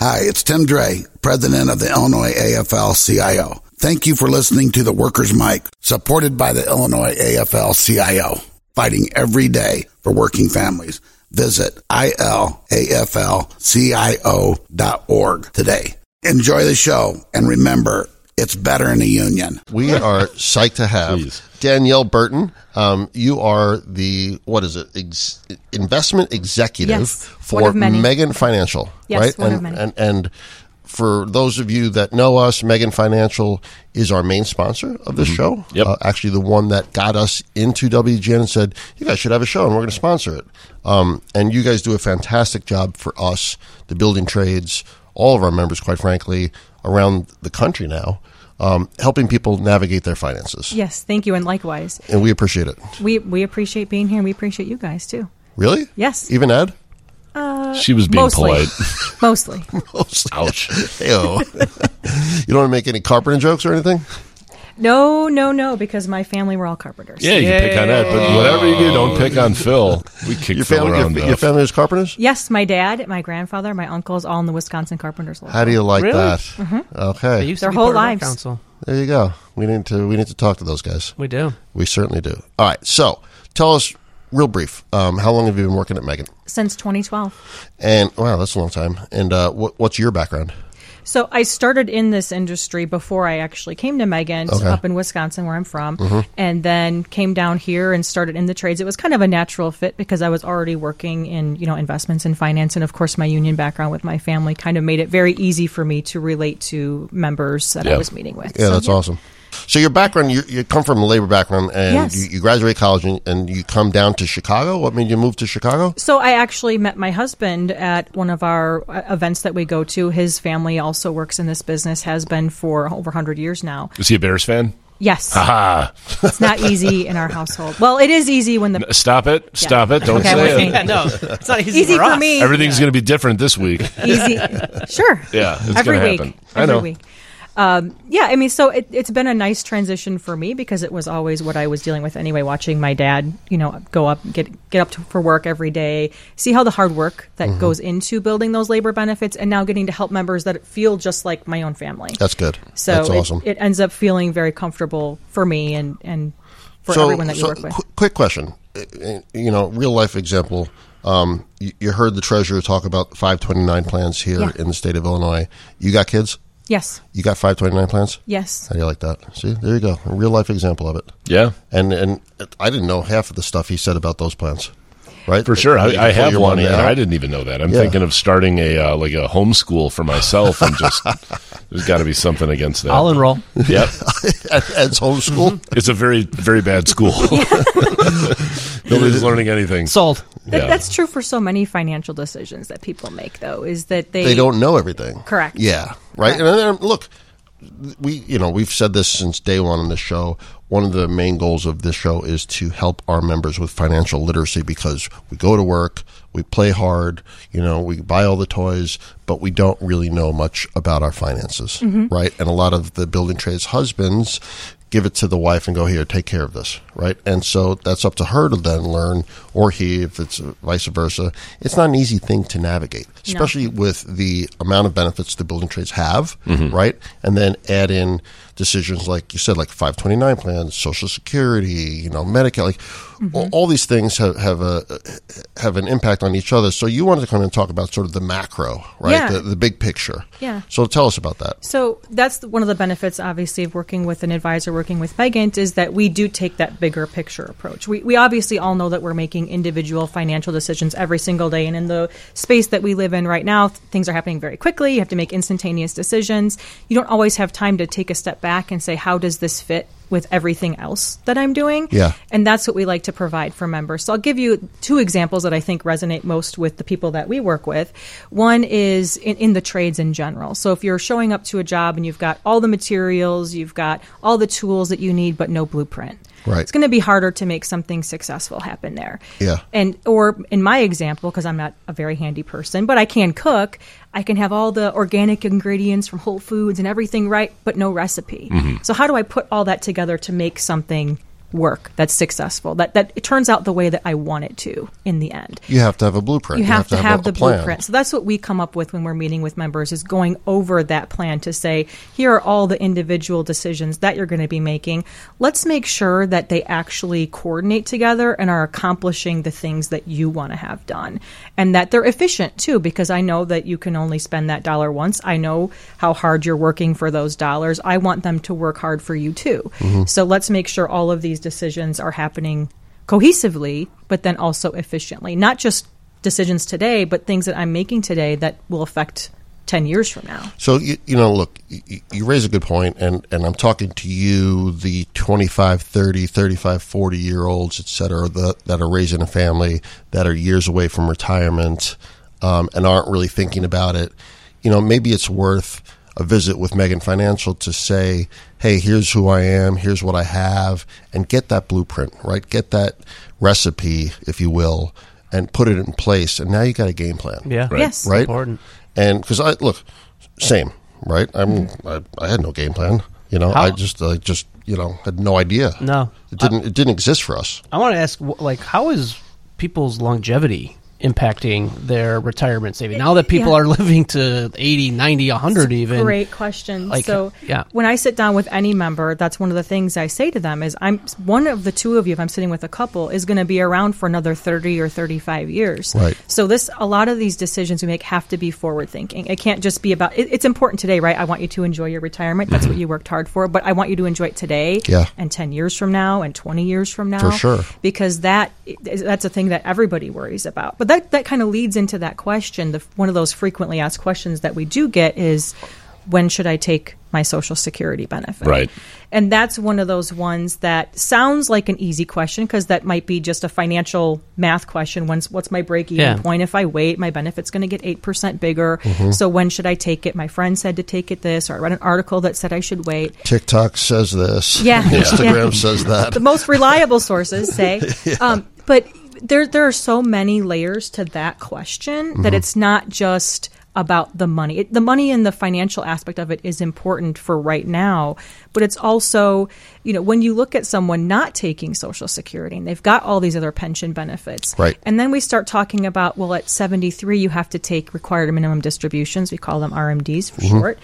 Hi, it's Tim Dre, president of the Illinois AFL-CIO. Thank you for listening to the Workers' Mic, supported by the Illinois AFL-CIO, fighting every day for working families. Visit ilaflcio.org today. Enjoy the show, and remember, it's better in a union. We are psyched to have Danielle Burton. You are the, investment executive for Megan Financial, right? One of many. And for those of you that know us, Megan Financial is our main sponsor of this show. Yep. Actually, the one that got us into WGN and said, you guys should have a show, and we're going to sponsor it. And you guys do a fantastic job for us, the building trades, all of our members, quite frankly, around the country now, helping people navigate their finances. Yes, thank you, and likewise. And we appreciate it. We appreciate being here, and we appreciate you guys, too. Really? Yes. Even Ed? She was being polite. Mostly. Ouch. Ew. You don't want to make any carpenter jokes or anything? No, because my family were all carpenters. Yeah, you can pick on Ed, but whatever you do, don't pick on Phil. We kick Phil around. Your family is carpenters? Yes, my dad, my grandfather, my uncles, all in the Wisconsin Carpenters Local. How do you like that? Mm-hmm. Okay. Their whole lives. Council. There you go. We need to talk to those guys. We do. We certainly do. All right. So tell us, real brief, how long have you been working at Megan? Since 2012. And wow, that's a long time. And what's your background? So I started in this industry before I actually came to Megan, up in Wisconsin, where I'm from, and then came down here and started in the trades. It was kind of a natural fit because I was already working in, investments and finance, and of course my union background with my family kind of made it very easy for me to relate to members that I was meeting with. Yeah, that's awesome. So your background, you come from a labor background, and you graduate college, and you come down to Chicago. What made you move to Chicago? So I actually met my husband at one of our events that we go to. His family also works in this business, has been for over 100 years now. Is he a Bears fan? Yes. Ha It's not easy in our household. Well, it is easy when the... Stop it. Stop it. Don't Okay, say it. Yeah, no, it's not easy, Easy for for us. me. Everything's going to be different this week. Easy. Sure. Yeah, it's Every going to week. happen. I know. Every week. So it's been a nice transition for me because it was always what I was dealing with anyway, watching my dad, go up, get up for work every day, see how the hard work that goes into building those labor benefits, and now getting to help members that feel just like my own family. That's good. So that's awesome. It ends up feeling very comfortable for me and for everyone that you work with. Quick question, real life example. You heard the treasurer talk about 529 plans here in the state of Illinois. You got kids? Yes. You got 529 plans? Yes. How do you like that? See, there you go. A real life example of it. Yeah. And I didn't know half of the stuff he said about those plans. Right? For sure. I have one, and out. I didn't even know that. I'm thinking of starting a homeschool for myself, and just there's got to be something against that. I'll enroll. Yep. Ed's homeschool? It's a very, very bad school. Nobody's learning anything. Sold. That's true for so many financial decisions that people make, though, is that they don't know everything. Correct. Yeah. Right. Correct. And look, we've said this since day one on this show. One of the main goals of this show is to help our members with financial literacy because we go to work, we play hard, we buy all the toys, but we don't really know much about our finances, right? And a lot of the building trades husbands give it to the wife and go, here, take care of this, right? And so that's up to her to then learn, or he, if it's vice versa. It's not an easy thing to navigate, especially with the amount of benefits the building trades have, right? And then add in decisions like you said, like 529 plans, Social Security, Medicare, like all these things have an impact on each other. So you wanted to come and talk about sort of the macro, right? Yeah. The big picture. Yeah. So tell us about that. So that's one of the benefits, obviously, of working with an advisor, working with Megan, is that we do take that bigger picture approach. We obviously all know that we're making individual financial decisions every single day. And in the space that we live in right now, things are happening very quickly. You have to make instantaneous decisions. You don't always have time to take a step back and say, how does this fit with everything else that I'm doing? Yeah. And that's what we like to provide for members. So I'll give you two examples that I think resonate most with the people that we work with. One is in the trades in general. So if you're showing up to a job and you've got all the materials, you've got all the tools that you need, but no blueprint. Right. It's going to be harder to make something successful happen there. Yeah. Or in my example, because I'm not a very handy person, but I can cook, I can have all the organic ingredients from Whole Foods and everything right, but no recipe. So how do I put all that together to make something work, that's successful, that it turns out the way that I want it to in the end. You have to have a blueprint. You have to have the plan. blueprint. So that's what we come up with when we're meeting with members, is going over that plan to say, here are all the individual decisions that you're going to be making. Let's make sure that they actually coordinate together and are accomplishing the things that you want to have done. And that they're efficient too, because I know that you can only spend that dollar once. I know how hard you're working for those dollars. I want them to work hard for you too. So let's make sure all of these decisions are happening cohesively, but then also efficiently. Not just decisions today, but things that I'm making today that will affect 10 years from now. So, look, you raise a good point, and I'm talking to you, the 25, 30, 35, 40-year-olds, et cetera, that are raising a family, that are years away from retirement, and aren't really thinking about it. Maybe it's worth a visit with Megan Financial to say, hey, here's who I am, here's what I have, and get that blueprint, right? Get that recipe, if you will, and put it in place. And now you got a game plan. Yeah. Right. Yes. Right? Important. And because same, right? I had no game plan. I just had no idea. No. It didn't exist for us. I want to ask, how is people's longevity impacting their retirement saving now that people are living to 80, 90, 100 even? Great question. So when I sit down with any member, that's one of the things I say to them is, I'm one of the two of you, if I'm sitting with a couple, is going to be around for another 30 or 35 years. Right. So a lot of these decisions we make have to be forward thinking. It can't just be about, it's important today, right? I want you to enjoy your retirement. That's what you worked hard for. But I want you to enjoy it today and 10 years from now and 20 years from now. For sure. Because that's a thing that everybody worries about. But that kind of leads into that question. One of those frequently asked questions that we do get is, when should I take my Social Security benefit? Right. And that's one of those ones that sounds like an easy question, because that might be just a financial math question. What's my break-even point? If I wait, my benefit's going to get 8% bigger. So when should I take it? My friend said to take it this, or I read an article that said I should wait. TikTok says this. Yeah. Instagram says that. The most reliable sources say. But there are so many layers to that question that it's not just about the money. The money and the financial aspect of it is important for right now, but it's also, when you look at someone not taking Social Security and they've got all these other pension benefits, right? And then we start talking about, well, at 73, you have to take required minimum distributions. We call them RMDs for short.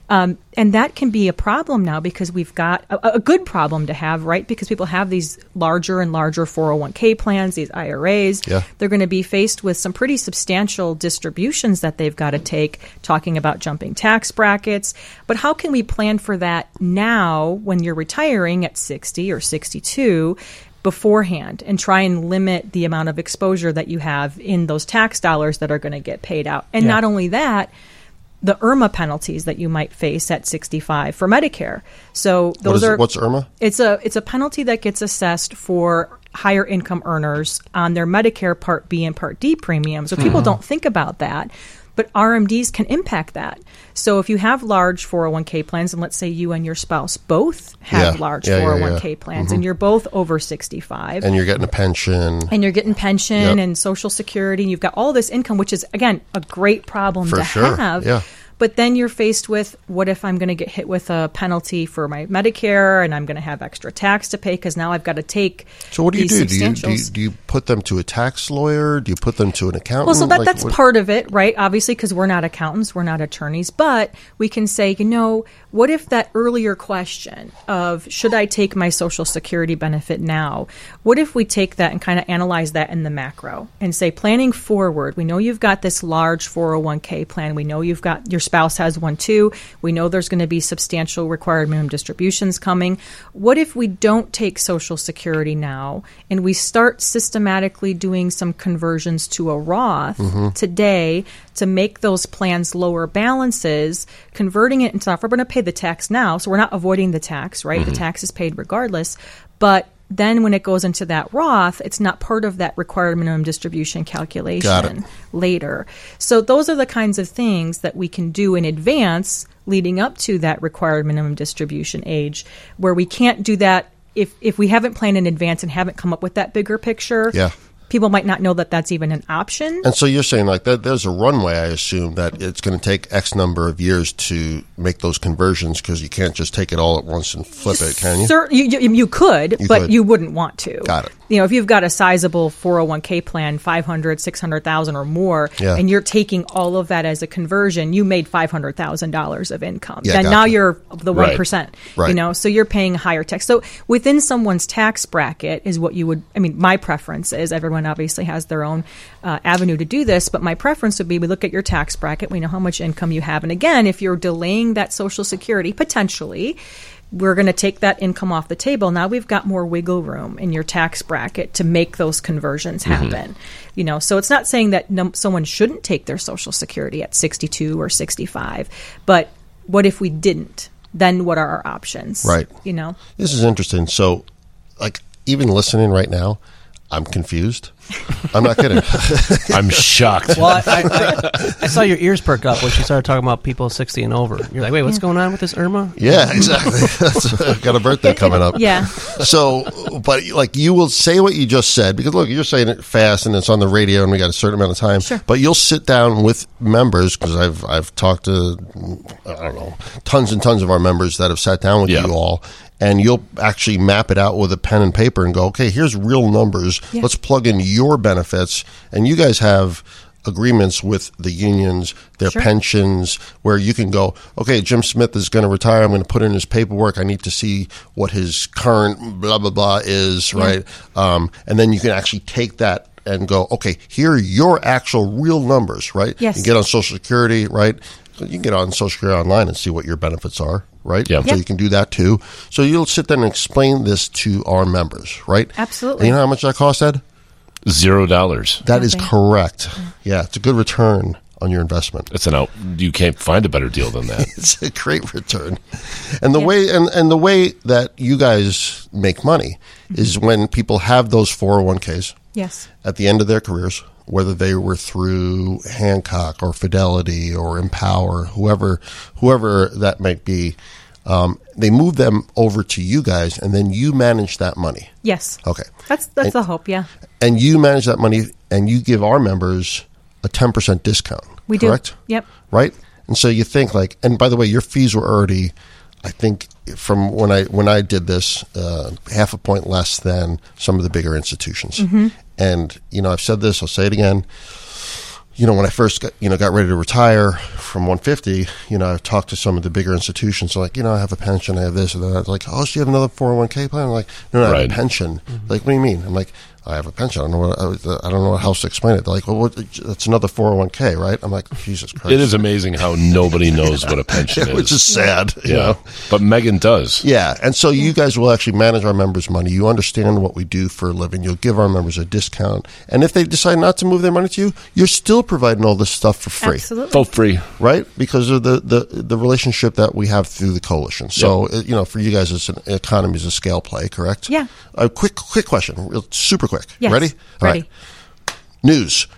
And that can be a problem now, because we've got a good problem to have, right? Because people have these larger and larger 401k plans, these IRAs. Yeah. They're going to be faced with some pretty substantial distributions that they've got to take, talking about jumping tax brackets. But how can we plan for that now when you're retiring at 60 or 62 beforehand, and try and limit the amount of exposure that you have in those tax dollars that are going to get paid out? And not only that, the IRMA penalties that you might face at 65 for Medicare. So what's IRMA? It's a penalty that gets assessed for higher income earners on their Medicare Part B and Part D premiums. So people don't think about that, but RMDs can impact that. So if you have large 401k plans, and let's say you and your spouse both have large 401k plans, and you're both over 65. And you're getting a pension. And Social Security, and you've got all this income, which is, again, a great problem to have. Yeah. But then you're faced with, what if I'm going to get hit with a penalty for my Medicare, and I'm going to have extra tax to pay because now I've got to take. So what do you these do? Do you put them to a tax lawyer? Do you put them to an accountant? Well, so that's part of it, right? Obviously, because we're not accountants, we're not attorneys, but we can say, what if that earlier question of, should I take my Social Security benefit now? What if we take that and kind of analyze that in the macro and say, planning forward, we know you've got this large 401k plan. We know you've got your spouse has one too. We know there's going to be substantial required minimum distributions coming. What if we don't take Social Security now and we start systematically doing some conversions to a Roth today to make those plans lower balances, converting it into, we're going to pay the tax now, so we're not avoiding the tax, right? The tax is paid regardless, but then when it goes into that Roth, it's not part of that required minimum distribution calculation later. So those are the kinds of things that we can do in advance leading up to that required minimum distribution age, where we can't do that if we haven't planned in advance and haven't come up with that bigger picture. people might not know that that's even an option. And so you're saying like that there's a runway, I assume, that it's going to take X number of years to make those conversions because you can't just take it all at once and flip it, can you? You could, but you wouldn't want to. Got it. If you've got a sizable 401k plan, 500, 600,000 or more, and you're taking all of that as a conversion, you made $500,000 of income. Yeah, then gotcha. now you're the 1%. Right. So you're paying higher tax. So within someone's tax bracket is what you would. I mean, my preference is everyone obviously has their own avenue to do this, but my preference would be we look at your tax bracket, we know how much income you have, and again, if you're delaying that Social Security potentially, we're going to take that income off the table. Now we've got more wiggle room in your tax bracket to make those conversions happen. So it's not saying that someone shouldn't take their Social Security at 62 or 65, but what if we didn't? Then what are our options? Right. This is interesting. So, like, even listening right now, I'm confused. I'm not kidding. I'm shocked. Well, I saw your ears perk up when she started talking about people 60 and over. You're like, wait, what's going on with this Irma? Yeah, exactly. I've got a birthday coming up. Yeah. So, but like you will say what you just said, because look, you're saying it fast and it's on the radio and we got a certain amount of time. Sure. But you'll sit down with members, because I've talked to, I don't know, tons and tons of our members that have sat down with you all. And you'll actually map it out with a pen and paper and go, okay, here's real numbers. Yeah. Let's plug in your benefits. And you guys have agreements with the unions, their pensions, where you can go, okay, Jim Smith is going to retire. I'm going to put in his paperwork. I need to see what his current blah, blah, blah is, right? And then you can actually take that and go, okay, here are your actual real numbers, right? Yes. You get on Social Security, right? You can get on Social Security online and see what your benefits are, right? Yeah. So you can do that too. So you'll sit there and explain this to our members, right? Absolutely. And you know how much that cost, Ed? $0. That is correct. Yeah, it's a good return on your investment. You can't find a better deal than that. It's a great return. And the way and the way that you guys make money is when people have those 401ks. Yes. At the end of their careers, whether they were through Hancock or Fidelity or Empower, whoever that might be, they move them over to you guys, and then you manage that money. Yes. Okay. That's the hope, yeah. And you manage that money, and you give our members a 10% discount. We correct? do. Yep. Right? And so you think like, and by the way, your fees were already, I think, from when I did this, half a point less than some of the bigger institutions. Mm-hmm. And, I've said this, I'll say it again. When I first got ready to retire from 150, I talked to some of the bigger institutions. Like, I have a pension, I have this or that. Like, oh, so you have another 401k plan? I'm like, no, I have a pension. Like, what do you mean? I'm like, I have a pension. I don't know what else to explain it. They're like, well, that's another 401k, right? I'm like, Jesus Christ. It is amazing how nobody knows what a pension is. Which is sad. Yeah. But Megan does. Yeah. And so you guys will actually manage our members' money. You understand what we do for a living. You'll give our members a discount. And if they decide not to move their money to you, you're still providing all this stuff for free. Absolutely. For free. Right? Because of the relationship that we have through the coalition. So, for you guys, it's an economy is a scale play, correct? Yeah. A quick question, super quick. Yes. Ready? All Ready. right. News.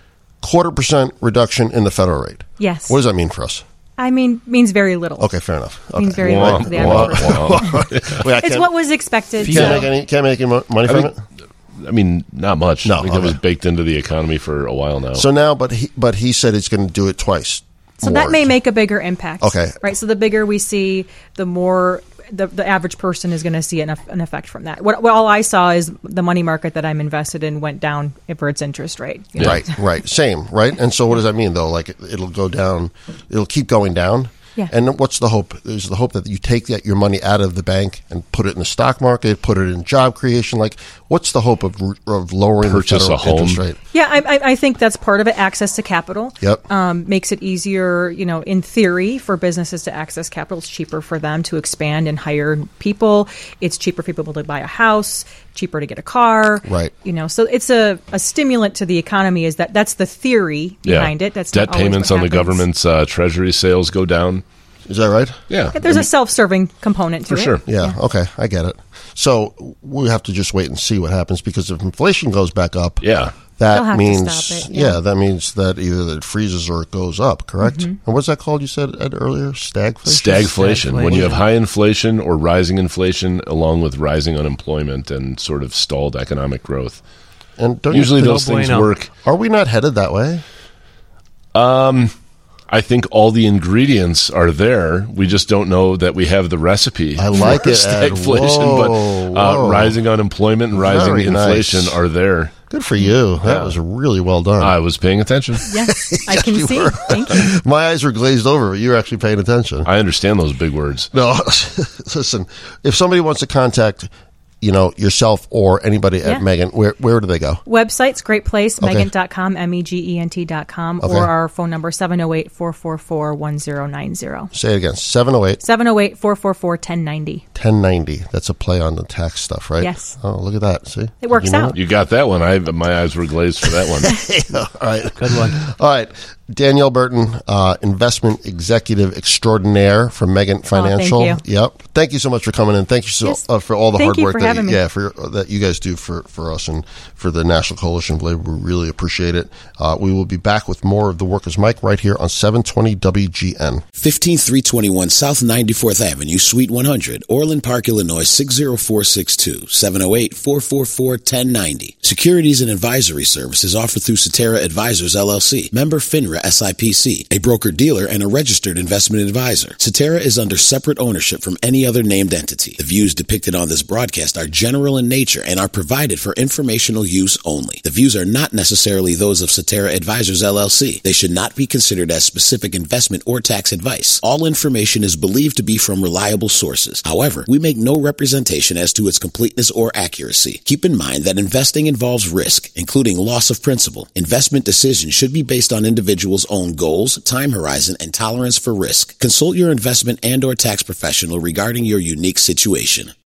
0.25% reduction in the federal rate. Yes. What does that mean for us? Means very little. Okay, fair enough. Okay. Means very little to the average person. Wait, It's what was expected. Can't make any money from it? I mean, not much. No, I think that was baked into the economy for a while now. So now, but he said he's going to do it twice. So that may make a bigger impact. Okay. Right. So the bigger we see, the more the average person is going to see an effect from that. What all I saw is the money market that I'm invested in went down for its interest rate. Right. Same, right? And so what does that mean, though? Like, it'll go down, it'll keep going down? Yeah. And what's the hope? There's the hope that you take your money out of the bank and put it in the stock market, put it in job creation. Like, what's the hope of lowering the federal interest rate? Yeah, I think that's part of it. Access to capital. Yep. Makes it easier, in theory, for businesses to access capital. It's cheaper for them to expand and hire people. It's cheaper for people to buy a house. Cheaper to get a car. Right. So it's a stimulant to the economy. That's the theory behind it. That's debt payments on the government's treasury sales go down. Is that right? Yeah. There's a self-serving component to it. For sure. Yeah. Okay. I get it. So we have to just wait and see what happens, because if inflation goes back up, Yeah. They'll have that to means stop it, that means that either it freezes or it goes up, correct? Mm-hmm. And what's that called? You said, Ed, earlier, stagflation. Stagflation. When you have high inflation or rising inflation along with rising unemployment and sort of stalled economic growth. And don't Usually you those things bueno. work. Are we not headed that way? I think all the ingredients are there. We just don't know that we have the recipe. I like for it, Ed. stagflation, Whoa, but whoa. rising unemployment and rising Very inflation nice. are there. Good for you. That was really well done. I was paying attention. Yes, I can you see. were. Thank you. My eyes were glazed over, but you were actually paying attention. I understand those big words. No, listen, if somebody wants to contact, yourself or anybody Yeah. at Megent, where do they go? Website's great place, Okay. megent.com, megent.com, Okay. or our phone number, 708-444-1090. Say it again, 708 708-444-1090. 1090. That's a play on the tax stuff, right? Yes. Oh, look at that. See? It works out. You got that one. My eyes were glazed for that one. All right. Good one. All right. Danielle Burton, investment executive extraordinaire from Megent Financial. thank Yep. Thank you so much for coming in. Thank you Yes. for all the Thank hard you work for that having me. that you guys do for us and for the National Coalition of Labor. We really appreciate it. We will be back with more of the Workers' Mic right here on 720 WGN. 15321 South 94th Avenue, Suite 100, Orland Park, Illinois 60462, 708-444-1090. Securities and advisory services offered through Cetera Advisors LLC, member FINRA SIPC, a broker-dealer and a registered investment advisor. Cetera is under separate ownership from any other named entity. The views depicted on this broadcast are general in nature and are provided for informational use only. The views are not necessarily those of Cetera Advisors LLC. They should not be considered as specific investment or tax advice. All information is believed to be from reliable sources. However, we make no representation as to its completeness or accuracy. Keep in mind that investing involves risk, including loss of principal. Investment decisions should be based on individuals' own goals, time horizon, and tolerance for risk. Consult your investment and/or tax professional regarding your unique situation.